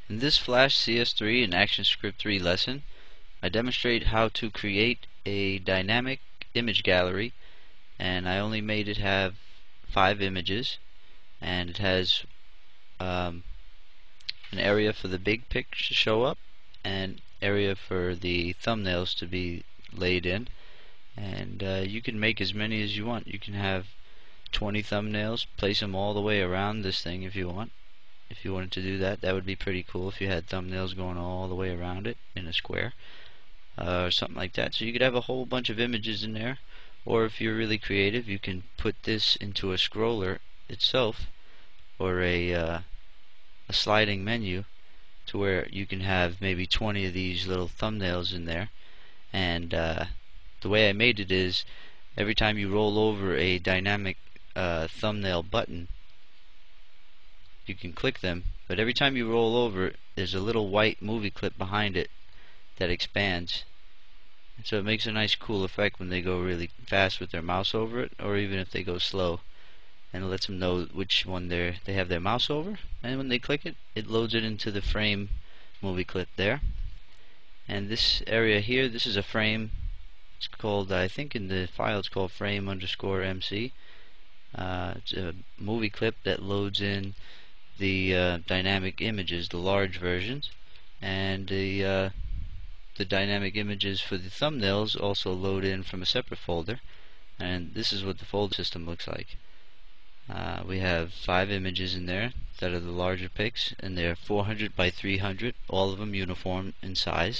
In this Flash CS3 and ActionScript 3 lesson, I demonstrate how to create a dynamic image gallery, and I only made it have 5 images, and it has an area for the big picture to show up, and area for the thumbnails to be laid in. And you can make as many as you want. You can have 20 thumbnails, place them all the way around this thing if you want. If you wanted to do that, that would be pretty cool if you had thumbnails going all the way around it in a square or something like that. So you could have a whole bunch of images in there, or if you're really creative, you can put this into a scroller itself, or a sliding menu, to where you can have maybe 20 of these little thumbnails in there. And the way I made it is, every time you roll over a dynamic thumbnail button, you can click them, but every time you roll over, there's a little white movie clip behind it that expands. So it makes a nice cool effect when they go really fast with their mouse over it, or even if they go slow, and it lets them know which one they have their mouse over, and when they click it, it loads it into the frame movie clip there. And this area here, this is a frame. It's called, I think in the file it's called frame_MC. It's a movie clip that loads in the dynamic images, the large versions, and the dynamic images for the thumbnails also load in from a separate folder. And this is what the folder system looks like. We have 5 images in there that are the larger pics, and they're 400 by 300, all of them uniform in size.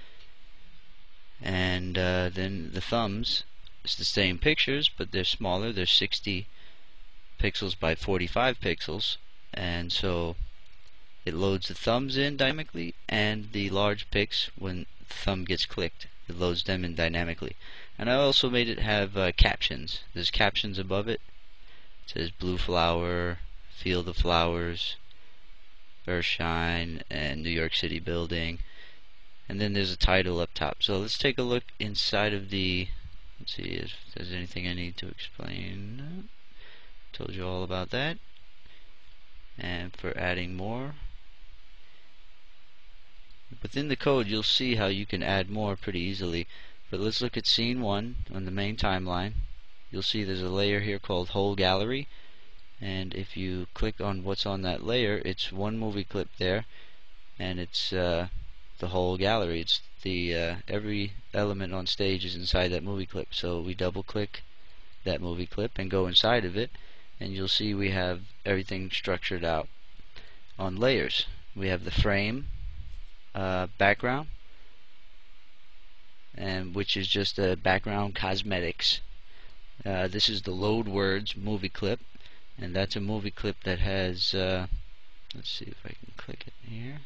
And then the thumbs, it's the same pictures, but they're smaller. They're 60 pixels by 45 pixels, and so it loads the thumbs in dynamically, and the large pics, when the thumb gets clicked, it loads them in dynamically. And I also made it have captions. There's captions above it. It says Blue Flower, Field of Flowers, Earthshine, and New York City Building. And then there's a title up top. So let's take a look inside of the, let's see if there's anything I need to explain. Told you all about that. And for adding more, within the code you'll see how you can add more pretty easily. But let's look at scene 1 on the main timeline. You'll see there's a layer here called Whole Gallery, and if you click on what's on that layer, it's one movie clip there, and it's the whole gallery. It's the every element on stage is inside that movie clip. So we double click that movie clip and go inside of it, and you'll see we have everything structured out on layers. We have the frame background, and which is just a background cosmetics. This is the load words movie clip, and that's a movie clip that has let's see if I can click it here.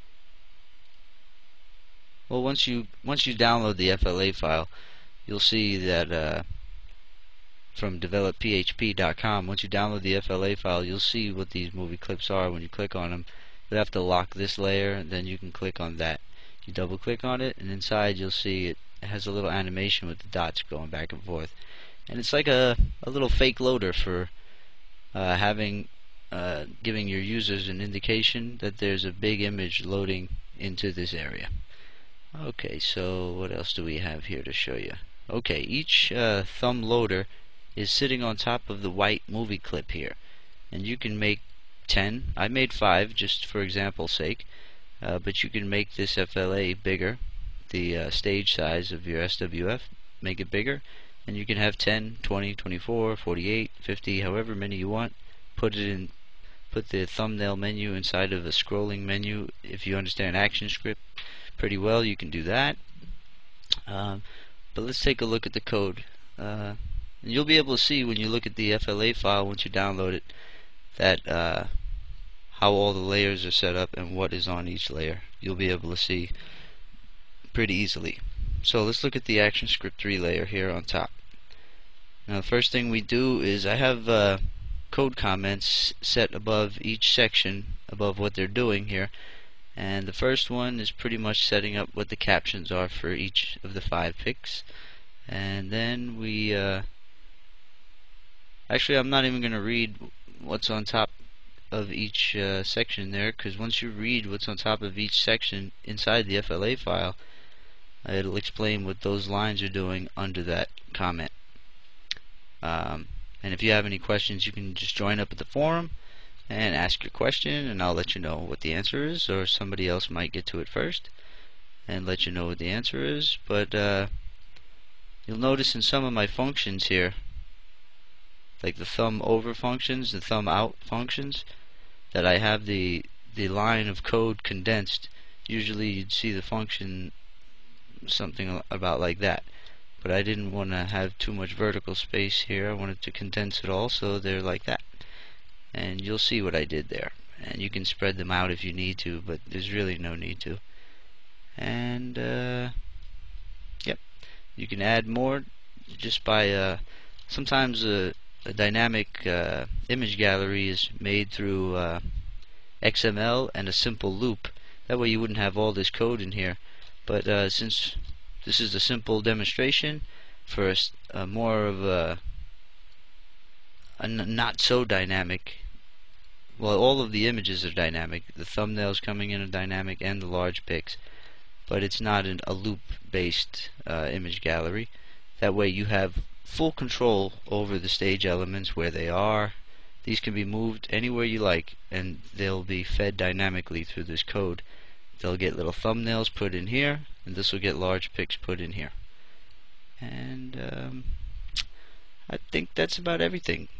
Well, once you download the FLA file, you'll see that from developphp.com, once you download the FLA file, you'll see what these movie clips are. When you click on them, you'll have to lock this layer, and then you can click on that. You double click on it, and inside you'll see it has a little animation with the dots going back and forth. And it's like a little fake loader for giving your users an indication that there's a big image loading into this area. Okay, so what else do we have here to show you? Okay, each thumb loader is sitting on top of the white movie clip here, and you can make 10. I made 5 just for example's sake, but you can make this FLA bigger, the stage size of your SWF, make it bigger, and you can have 10, 20, 24, 48, 50, however many you want. Put the thumbnail menu inside of a scrolling menu. If you understand ActionScript pretty well, you can do that. But let's take a look at the code. And you'll be able to see when you look at the FLA file, once you download it, that how all the layers are set up and what is on each layer. You'll be able to see pretty easily. So let's look at the ActionScript 3 layer here on top. Now the first thing we do is, I have code comments set above each section, above what they're doing here. And the first one is pretty much setting up what the captions are for each of the 5 pics. And then we actually, I'm not even going to read what's on top of each section there, because once you read what's on top of each section inside the FLA file, it'll explain what those lines are doing under that comment. And if you have any questions, you can just join up at the forum and ask your question, and I'll let you know what the answer is, or somebody else might get to it first and let you know what the answer is. But you'll notice in some of my functions here, like the thumb over functions, the thumb out functions, that I have the line of code condensed. Usually you'd see the function something about like that, but I didn't want to have too much vertical space here. I wanted to condense it all, so they're like that. And you'll see what I did there, and you can spread them out if you need to, but there's really no need to. And yep, you can add more just by sometimes a dynamic image gallery is made through XML and a simple loop. That way you wouldn't have all this code in here. But since this is a simple demonstration for a more of a not so dynamic, well, all of the images are dynamic. The thumbnails coming in are dynamic, and the large pics, but it's not a loop based image gallery. That way you have full control over the stage elements, where they are. These can be moved anywhere you like, and they'll be fed dynamically through this code. They'll get little thumbnails put in here, and this will get large pics put in here. And I think that's about everything.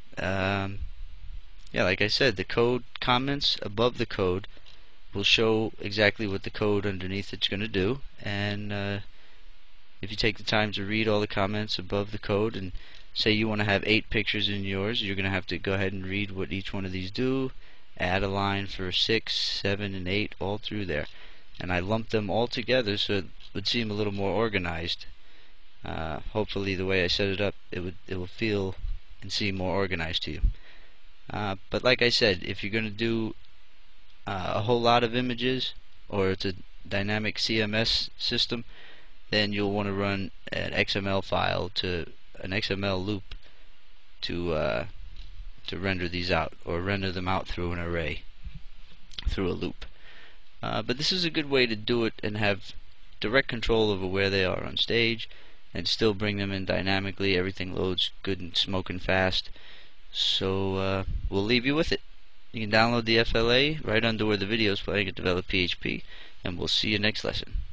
Yeah, like I said, the code comments above the code will show exactly what the code underneath it's going to do. And if you take the time to read all the comments above the code, and say you want to have 8 pictures in yours, you're going to have to go ahead and read what each one of these do, add a line for 6, 7, and 8 all through there. And I lumped them all together so it would seem a little more organized. Hopefully the way I set it up, it will feel and seem more organized to you. But like I said, if you're going to do a whole lot of images, or it's a dynamic CMS system, then you'll want to run an XML file to an XML loop to render these out, or render them out through an array, through a loop. But this is a good way to do it and have direct control over where they are on stage, and still bring them in dynamically. Everything loads good and smoking fast. So we'll leave you with it. You can download the FLA right under where the video is playing at Develop PHP, and we'll see you next lesson.